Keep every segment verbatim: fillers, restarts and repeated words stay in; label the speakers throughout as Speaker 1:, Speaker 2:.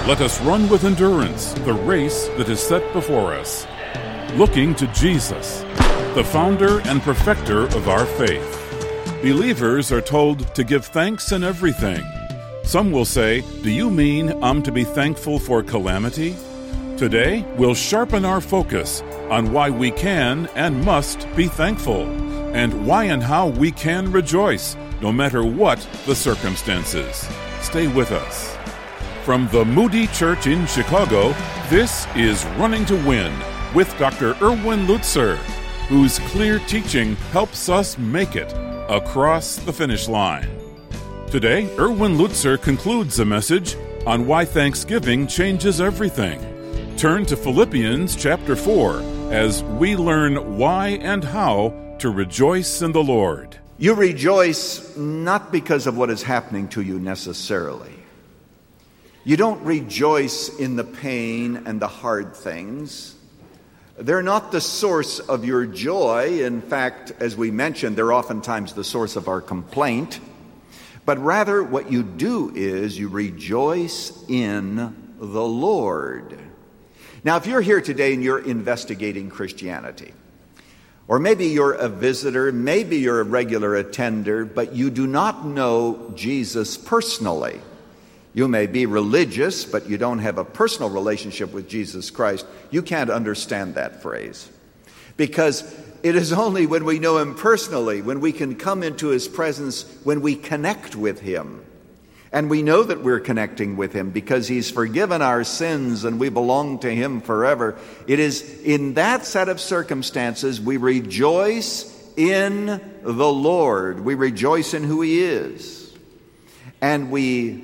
Speaker 1: Let us run with endurance the race that is set before us, looking to Jesus, the founder and perfecter of our faith. Believers are told to give thanks in everything. Some will say, "Do you mean I'm to be thankful for calamity?" Today, we'll sharpen our focus on why we can and must be thankful, and why and how we can rejoice, no matter what the circumstances. Stay with us. From the Moody Church in Chicago, this is Running to Win with Doctor Erwin Lutzer, whose clear teaching helps us make it across the finish line. Today, Erwin Lutzer concludes a message on why Thanksgiving changes everything. Turn to Philippians chapter four as we learn why and how to rejoice in the Lord.
Speaker 2: You rejoice not because of what is happening to you necessarily. You don't rejoice in the pain and the hard things. They're not the source of your joy. In fact, as we mentioned, they're oftentimes the source of our complaint. But rather, what you do is you rejoice in the Lord. Now, if you're here today and you're investigating Christianity, or maybe you're a visitor, maybe you're a regular attender, but you do not know Jesus personally. You may be religious, but you don't have a personal relationship with Jesus Christ. You can't understand that phrase. Because it is only when we know Him personally, when we can come into His presence, when we connect with Him. And we know that we're connecting with Him because He's forgiven our sins and we belong to Him forever. It is in that set of circumstances we rejoice in the Lord. We rejoice in who He is. And we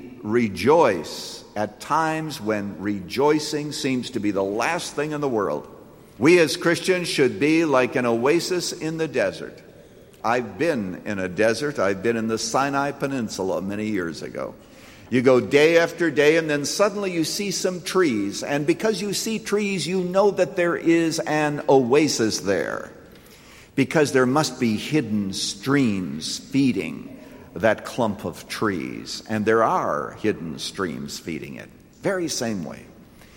Speaker 2: rejoice at times when rejoicing seems to be the last thing in the world. We as Christians should be like an oasis in the desert. I've been in a desert. I've been in the Sinai Peninsula many years ago. You go day after day, and then suddenly you see some trees. And because you see trees, you know that there is an oasis there. Because there must be hidden streams feeding that clump of trees. And there are hidden streams feeding it. Very same way.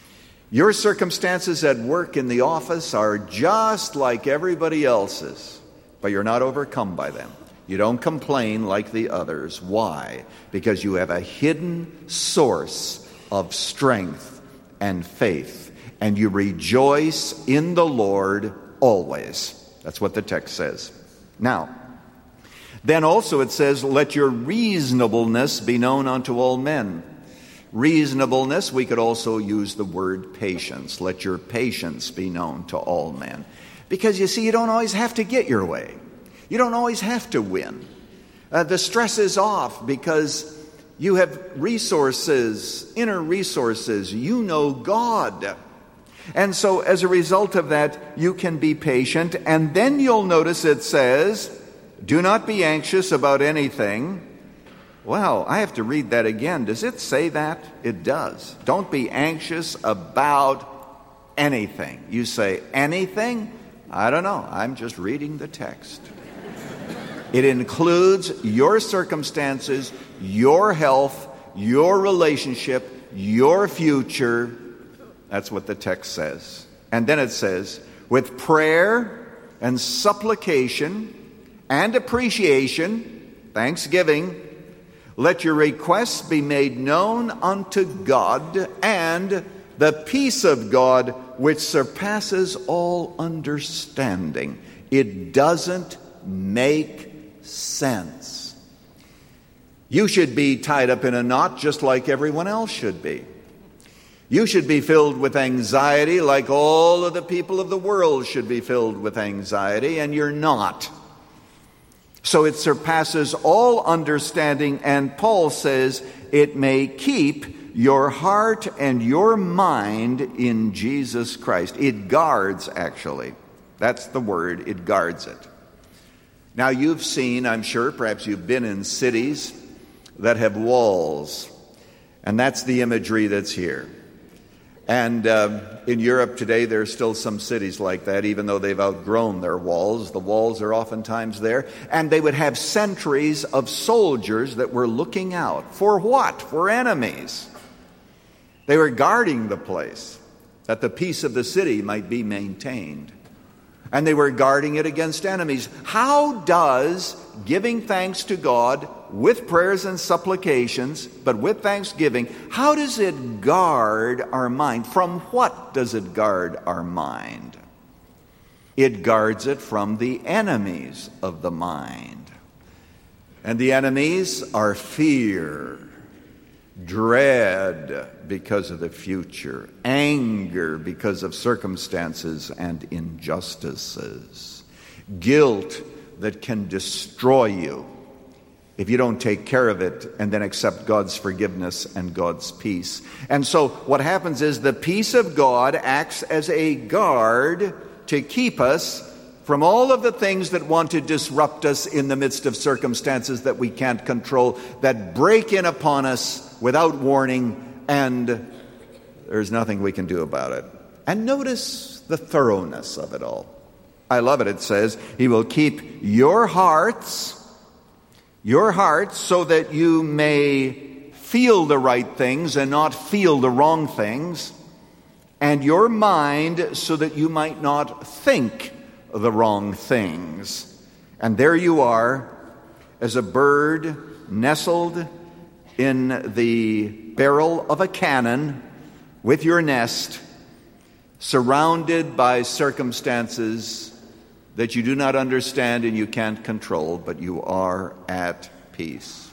Speaker 2: Your circumstances at work in the office are just like everybody else's, but you're not overcome by them. You don't complain like the others. Why? Because you have a hidden source of strength and faith, and you rejoice in the Lord always. That's what the text says. Now, then also it says, let your reasonableness be known unto all men. Reasonableness, we could also use the word patience. Let your patience be known to all men. Because you see, you don't always have to get your way. You don't always have to win. Uh, the stress is off because you have resources, inner resources. You know God. And so as a result of that, you can be patient. And then you'll notice it says, do not be anxious about anything. Well, I have to read that again. Does it say that? It does. Don't be anxious about anything. You say, anything? I don't know. I'm just reading the text. It includes your circumstances, your health, your relationship, your future. That's what the text says. And then it says, with prayer and supplication and appreciation, thanksgiving, let your requests be made known unto God, and the peace of God, which surpasses all understanding. It doesn't make sense. You should be tied up in a knot just like everyone else should be. You should be filled with anxiety like all of the people of the world should be filled with anxiety, and you're not. So it surpasses all understanding, and Paul says it may keep your heart and your mind in Jesus Christ. It guards, actually. That's the word, it guards it. Now you've seen, I'm sure, perhaps you've been in cities that have walls, and that's the imagery that's here. And uh, in Europe today, there are still some cities like that, even though they've outgrown their walls. The walls are oftentimes there. And they would have sentries of soldiers that were looking out. For what? For enemies. They were guarding the place that the peace of the city might be maintained. And they were guarding it against enemies. How does giving thanks to God with prayers and supplications, but with thanksgiving, how does it guard our mind? From what does it guard our mind? It guards it from the enemies of the mind. And the enemies are fear, dread because of the future, anger because of circumstances and injustices, guilt that can destroy you if you don't take care of it and then accept God's forgiveness and God's peace. And so what happens is the peace of God acts as a guard to keep us from all of the things that want to disrupt us in the midst of circumstances that we can't control, that break in upon us without warning, and there's nothing we can do about it. And notice the thoroughness of it all. I love it. It says, He will keep your hearts, your hearts, so that you may feel the right things and not feel the wrong things, and your mind so that you might not think the wrong things. And there you are, as a bird nestled in the barrel of a cannon with your nest, surrounded by circumstances that you do not understand and you can't control, but you are at peace.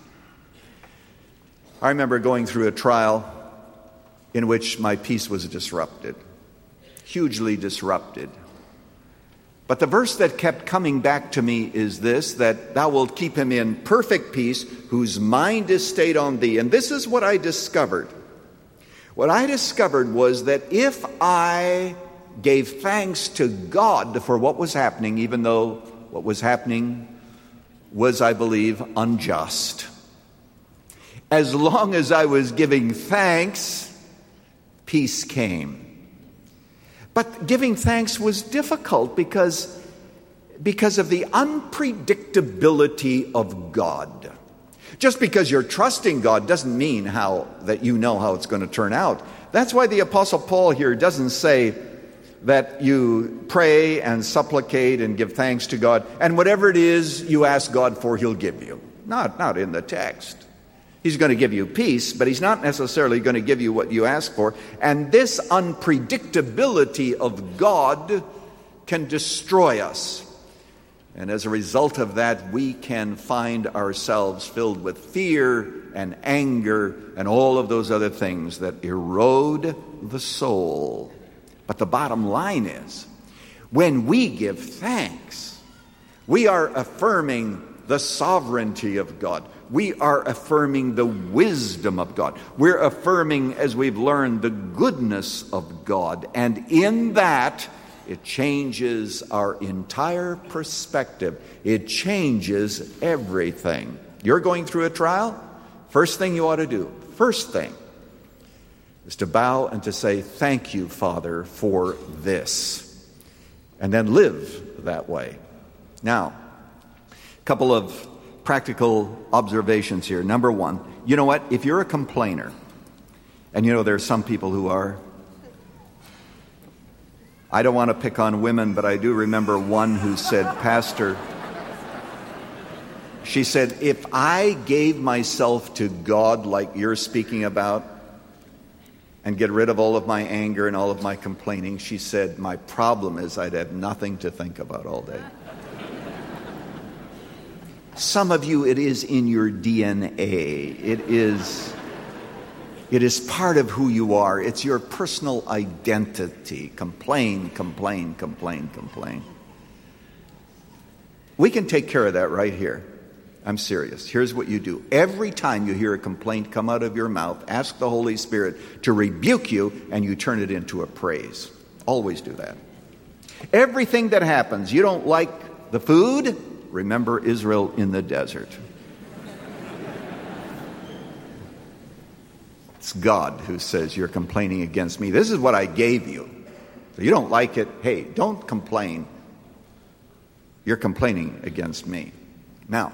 Speaker 2: I remember going through a trial in which my peace was disrupted, hugely disrupted. But the verse that kept coming back to me is this, that thou wilt keep him in perfect peace, whose mind is stayed on thee. And this is what I discovered. What I discovered was that if I gave thanks to God for what was happening, even though what was happening was, I believe, unjust, as long as I was giving thanks, peace came. But giving thanks was difficult because, because of the unpredictability of God. Just because you're trusting God doesn't mean how that you know how it's going to turn out. That's why the Apostle Paul here doesn't say that you pray and supplicate and give thanks to God, and whatever it is you ask God for, He'll give you. Not, not in the text. He's going to give you peace, but He's not necessarily going to give you what you ask for. And this unpredictability of God can destroy us. And as a result of that, we can find ourselves filled with fear and anger and all of those other things that erode the soul. But the bottom line is, when we give thanks, we are affirming the sovereignty of God. We are affirming the wisdom of God. We're affirming, as we've learned, the goodness of God. And in that, it changes our entire perspective. It changes everything. You're going through a trial? First thing you ought to do, first thing, is to bow and to say, thank you, Father, for this. And then live that way. Now, a couple of practical observations here. Number one, you know what? If you're a complainer, and you know there are some people who are, I don't want to pick on women, but I do remember one who said, Pastor, she said, if I gave myself to God like you're speaking about and get rid of all of my anger and all of my complaining, she said, my problem is I'd have nothing to think about all day. Some of you, it is in your D N A. It is, it is part of who you are. It's your personal identity. Complain, complain, complain, complain. We can take care of that right here. I'm serious. Here's what you do. Every time you hear a complaint come out of your mouth, ask the Holy Spirit to rebuke you, and you turn it into a praise. Always do that. Everything that happens, you don't like the food, remember Israel in the desert. It's God who says, you're complaining against me. This is what I gave you. So you don't like it. Hey, don't complain. You're complaining against me. Now,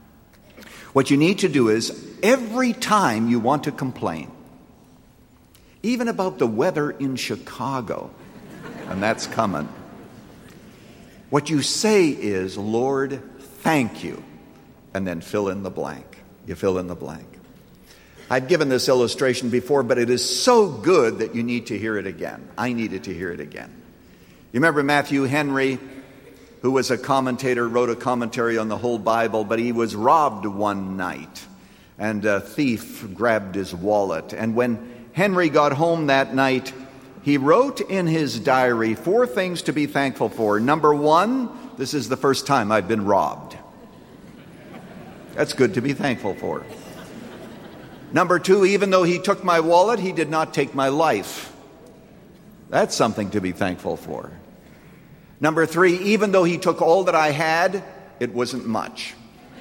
Speaker 2: what you need to do is, every time you want to complain, even about the weather in Chicago, and that's coming. What you say is, Lord, thank you, and then fill in the blank. You fill in the blank. I've given this illustration before, but it is so good that you need to hear it again. I needed to hear it again. You remember Matthew Henry, who was a commentator, wrote a commentary on the whole Bible, but he was robbed one night, and a thief grabbed his wallet. And when Henry got home that night, he wrote in his diary four things to be thankful for. Number one, this is the first time I've been robbed. That's good to be thankful for. Number two, even though he took my wallet, he did not take my life. That's something to be thankful for. Number three, even though he took all that I had, it wasn't much.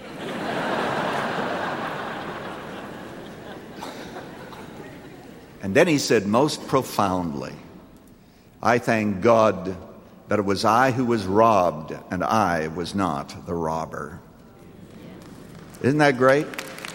Speaker 2: And then he said most profoundly, I thank God that it was I who was robbed and I was not the robber. Isn't that great?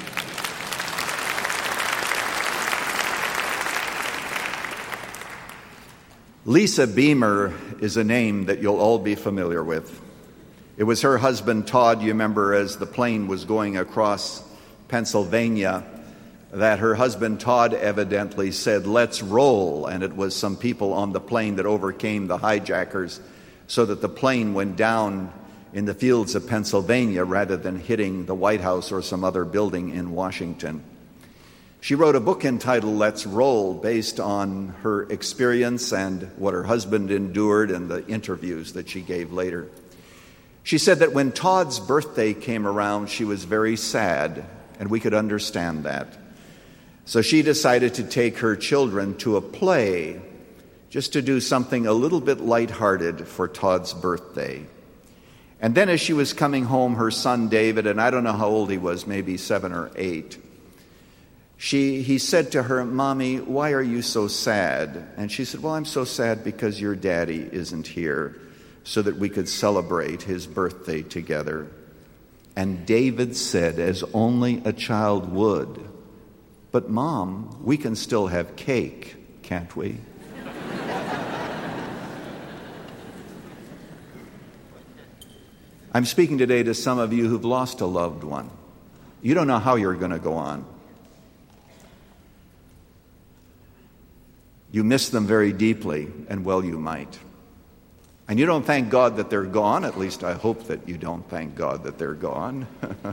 Speaker 2: Lisa Beamer is a name that you'll all be familiar with. It was her husband, Todd, you remember, as the plane was going across Pennsylvania, that her husband, Todd, evidently said, let's roll. And it was some people on the plane that overcame the hijackers so that the plane went down in the fields of Pennsylvania rather than hitting the White House or some other building in Washington. She wrote a book entitled Let's Roll, based on her experience and what her husband endured and the interviews that she gave later. She said that when Todd's birthday came around, she was very sad, and we could understand that. So she decided to take her children to a play just to do something a little bit lighthearted for Todd's birthday. And then as she was coming home, her son David, and I don't know how old he was, maybe seven or eight, She, he said to her, Mommy, why are you so sad? And she said, well, I'm so sad because your daddy isn't here so that we could celebrate his birthday together. And David said, as only a child would, but Mom, we can still have cake, can't we? I'm speaking today to some of you who've lost a loved one. You don't know how you're going to go on. You miss them very deeply, and well you might. And you don't thank God that they're gone. At least I hope that you don't thank God that they're gone.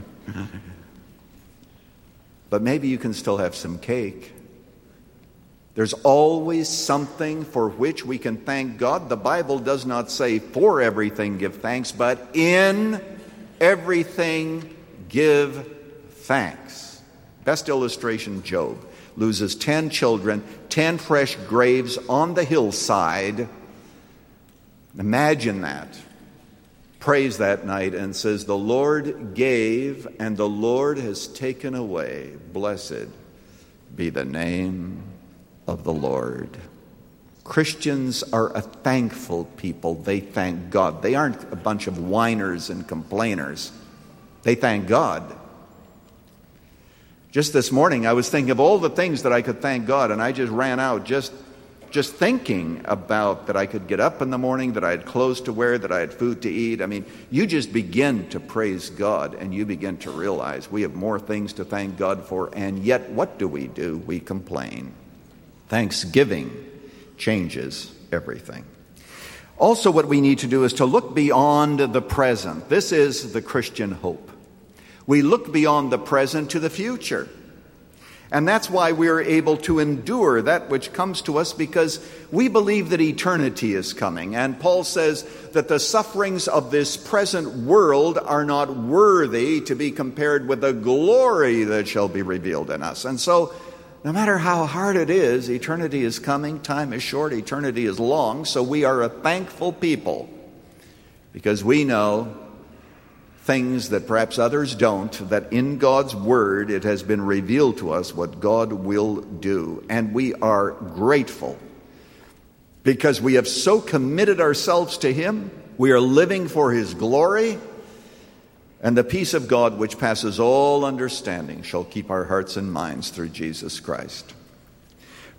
Speaker 2: But maybe you can still have some cake. There's always something for which we can thank God. The Bible does not say for everything give thanks, but in everything give thanks. Best illustration, Job. Loses ten children, ten fresh graves on the hillside. Imagine that. Prays that night and says, the Lord gave and the Lord has taken away. Blessed be the name of the Lord. Christians are a thankful people. They thank God. They aren't a bunch of whiners and complainers. They thank God. Just this morning, I was thinking of all the things that I could thank God, and I just ran out just, just thinking about that I could get up in the morning, that I had clothes to wear, that I had food to eat. I mean, you just begin to praise God, and you begin to realize we have more things to thank God for, and yet what do we do? We complain. Thanksgiving changes everything. Also, what we need to do is to look beyond the present. This is the Christian hope. We look beyond the present to the future. And that's why we are able to endure that which comes to us, because we believe that eternity is coming. And Paul says that the sufferings of this present world are not worthy to be compared with the glory that shall be revealed in us. And so, no matter how hard it is, eternity is coming. Time is short, eternity is long. So we are a thankful people because we know things that perhaps others don't, that in God's Word it has been revealed to us what God will do. And we are grateful because we have so committed ourselves to Him. We are living for His glory. And the peace of God, which passes all understanding, shall keep our hearts and minds through Jesus Christ.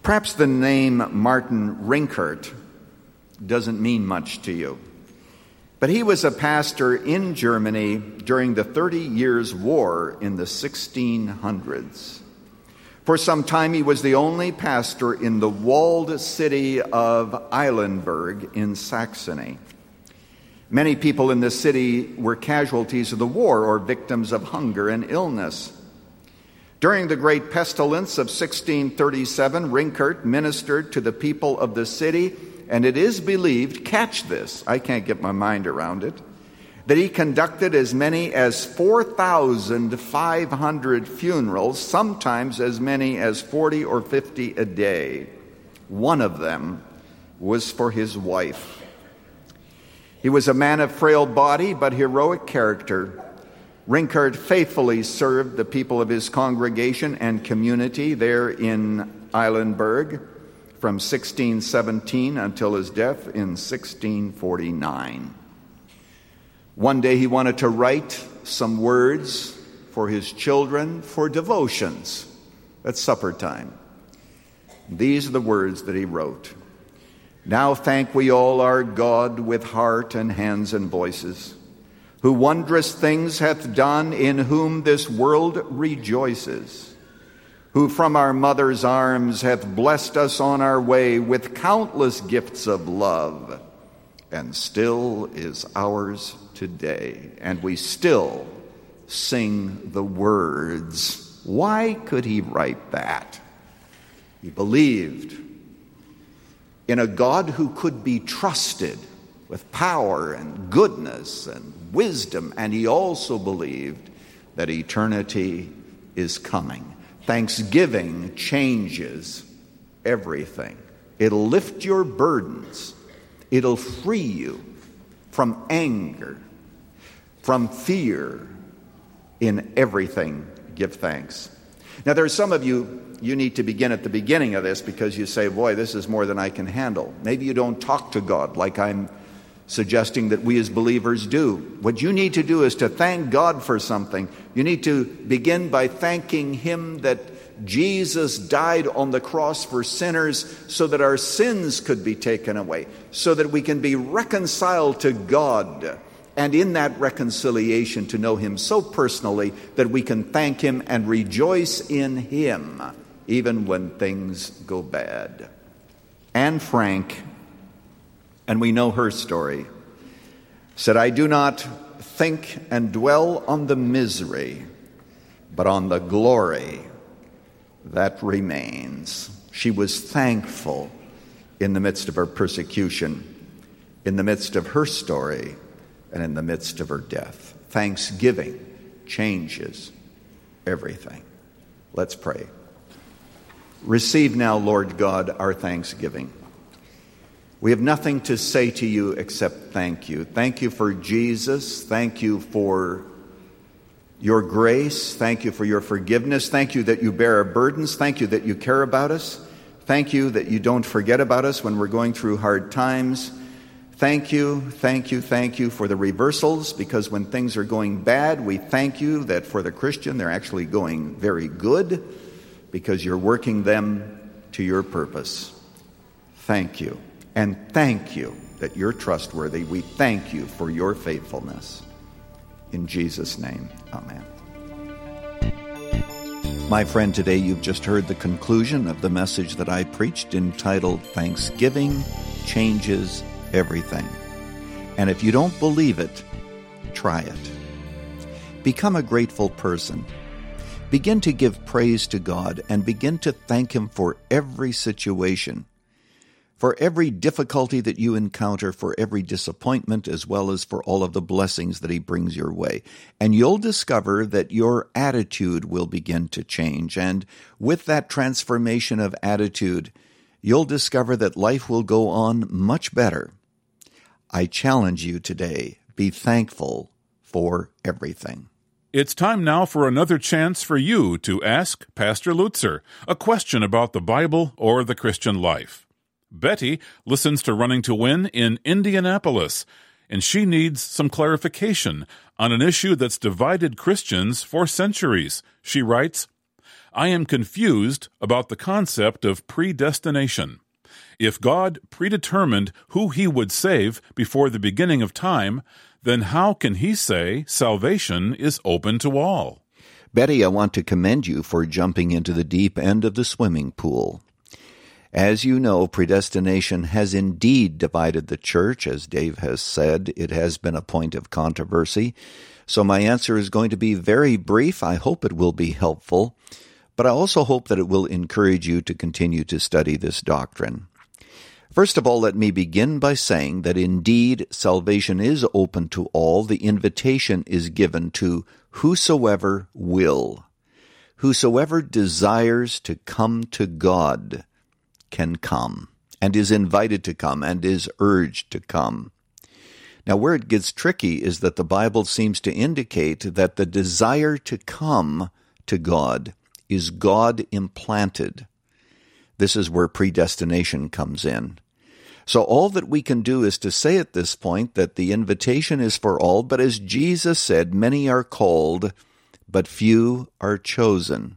Speaker 2: Perhaps the name Martin Rinkart doesn't mean much to you, but he was a pastor in Germany during the Thirty Years' War in the sixteen hundreds. For some time, he was the only pastor in the walled city of Eilenburg in Saxony. Many people in the city were casualties of the war or victims of hunger and illness. During the great pestilence of sixteen thirty-seven, Rinkart ministered to the people of the city, and it is believed, catch this, I can't get my mind around it, that he conducted as many as four thousand five hundred funerals, sometimes as many as forty or fifty a day. One of them was for his wife. He was a man of frail body but heroic character. Rinkart faithfully served the people of his congregation and community there in Eilenburg from sixteen seventeen until his death in sixteen forty-nine. One day he wanted to write some words for his children for devotions at supper time. These are the words that he wrote. Now thank we all our God with heart and hands and voices, who wondrous things hath done, in whom this world rejoices, who from our mother's arms hath blessed us on our way with countless gifts of love, and still is ours today, and we still sing the words. Why could he write that? He believed in a God who could be trusted with power and goodness and wisdom, and he also believed that eternity is coming. Thanksgiving changes everything. It'll lift your burdens. It'll free you from anger, from fear. In everything, give thanks. Now, there are some of you, you need to begin at the beginning of this because you say, boy, this is more than I can handle. Maybe you don't talk to God like I'm suggesting that we as believers do. What you need to do is to thank God for something. You need to begin by thanking Him that Jesus died on the cross for sinners so that our sins could be taken away, so that we can be reconciled to God, and in that reconciliation to know Him so personally that we can thank Him and rejoice in Him even when things go bad. Anne Frank, and we know her story, said, I do not think and dwell on the misery, but on the glory that remains. She was thankful in the midst of her persecution, in the midst of her story, and in the midst of her death. Thanksgiving changes everything. Let's pray. Receive now, Lord God, our thanksgiving. We have nothing to say to you except thank you. Thank you for Jesus. Thank you for your grace. Thank you for your forgiveness. Thank you that you bear our burdens. Thank you that you care about us. Thank you that you don't forget about us when we're going through hard times. Thank you, thank you, thank you for the reversals, because when things are going bad, we thank you that for the Christian, they're actually going very good, because you're working them to your purpose. Thank you. And thank you that you're trustworthy. We thank you for your faithfulness. In Jesus' name, amen. My friend, today you've just heard the conclusion of the message that I preached entitled Thanksgiving Changes Everything. And if you don't believe it, try it. Become a grateful person. Begin to give praise to God and begin to thank Him for every situation, for every difficulty that you encounter, for every disappointment, as well as for all of the blessings that He brings your way. And you'll discover that your attitude will begin to change. And with that transformation of attitude, you'll discover that life will go on much better. I challenge you today, be thankful for everything.
Speaker 1: It's time now for another chance for you to ask Pastor Lutzer a question about the Bible or the Christian life. Betty listens to Running to Win in Indianapolis, and she needs some clarification on an issue that's divided Christians for centuries. She writes, I am confused about the concept of predestination. If God predetermined who he would save before the beginning of time, then how can he say salvation is open to all?
Speaker 2: Betty, I want to commend you for jumping into the deep end of the swimming pool. As you know, predestination has indeed divided the church. As Dave has said, it has been a point of controversy. So my answer is going to be very brief. I hope it will be helpful, but I also hope that it will encourage you to continue to study this doctrine. First of all, let me begin by saying that indeed salvation is open to all. The invitation is given to whosoever will. Whosoever desires to come to God can come, and is invited to come, and is urged to come. Now, where it gets tricky is that the Bible seems to indicate that the desire to come to God is God-implanted. This is where predestination comes in. So all that we can do is to say at this point that the invitation is for all, but as Jesus said, many are called, but few are chosen.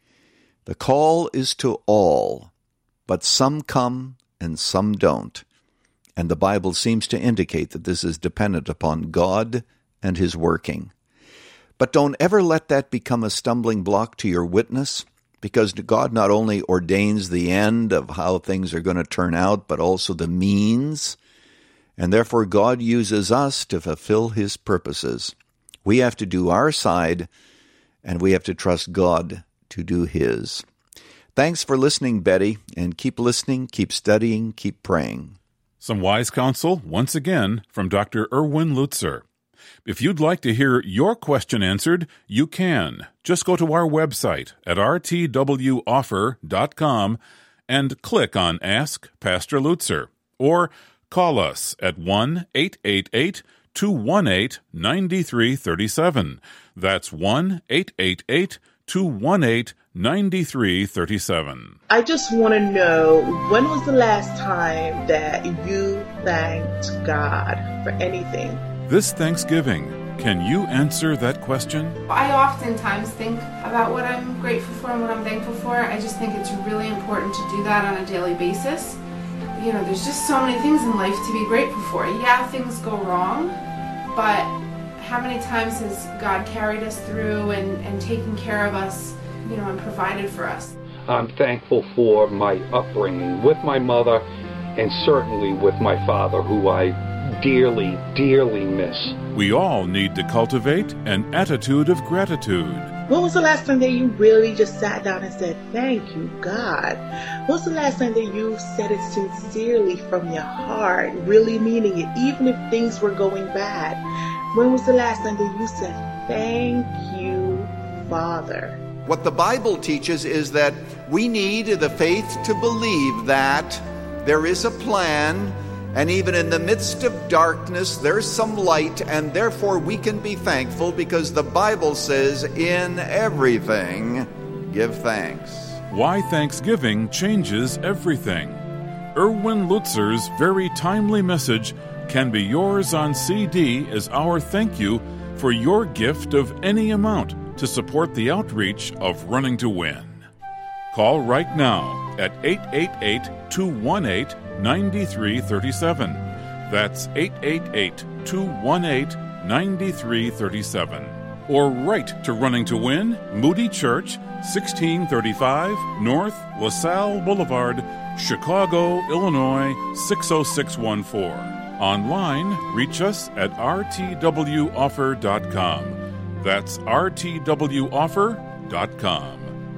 Speaker 2: The call is to all, but some come and some don't. And the Bible seems to indicate that this is dependent upon God and his working. But don't ever let that become a stumbling block to your witness, because God not only ordains the end of how things are going to turn out, but also the means, and therefore God uses us to fulfill his purposes. We have to do our side, and we have to trust God to do his. Thanks for listening, Betty, and keep listening, keep studying, keep praying.
Speaker 1: Some wise counsel, once again, from Doctor Erwin Lutzer. If you'd like to hear your question answered, you can. Just go to our website at r t w offer dot com and click on Ask Pastor Lutzer, or call us at one eight eight eight, two one eight, nine three three seven. That's one eight eight eight, two one eight, nine three three seven.
Speaker 3: I just want to know, when was the last time that you thanked God for anything?
Speaker 1: This Thanksgiving, can you answer that question?
Speaker 4: I oftentimes think about what I'm grateful for and what I'm thankful for. I just think it's really important to do that on a daily basis. You know, there's just so many things in life to be grateful for. Yeah, things go wrong, but how many times has God carried us through and, and taken care of us, you know, and provided for us?
Speaker 5: I'm thankful for my upbringing with my mother and certainly with my father, who I dearly, dearly miss.
Speaker 1: We all need to cultivate an attitude of gratitude.
Speaker 3: When was the last time that you really just sat down and said, thank you, God? When was the last time that you said it sincerely from your heart, really meaning it, even if things were going bad? When was the last time that you said, thank you, Father?
Speaker 2: What the Bible teaches is that we need the faith to believe that there is a plan, and even in the midst of darkness, there's some light, and therefore we can be thankful because the Bible says, in everything, give thanks.
Speaker 1: Why Thanksgiving changes everything. Erwin Lutzer's very timely message can be yours on C D as our thank you for your gift of any amount to support the outreach of Running to Win. Call right now at eight eight eight, two one eight, nine three three seven. That's eight eight eight, two one eight, nine three three seven. Or write to Running to Win, Moody Church, sixteen thirty-five North LaSalle Boulevard, Chicago, Illinois, six oh six one four. Online, reach us at r t w offer dot com. That's r t w offer dot com.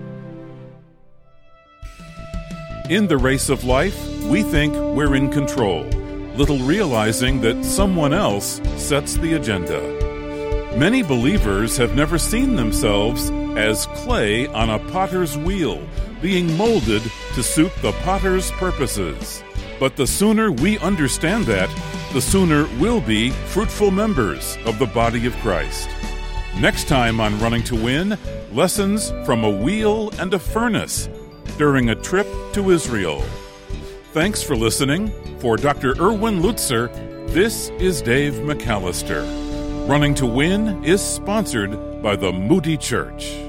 Speaker 1: In the race of life, we think we're in control, little realizing that someone else sets the agenda. Many believers have never seen themselves as clay on a potter's wheel, being molded to suit the potter's purposes. But the sooner we understand that, the sooner we'll be fruitful members of the body of Christ. Next time on Running to Win, lessons from a wheel and a furnace during a trip to Israel. Thanks for listening. For Doctor Erwin Lutzer, this is Dave McAllister. Running to Win is sponsored by the Moody Church.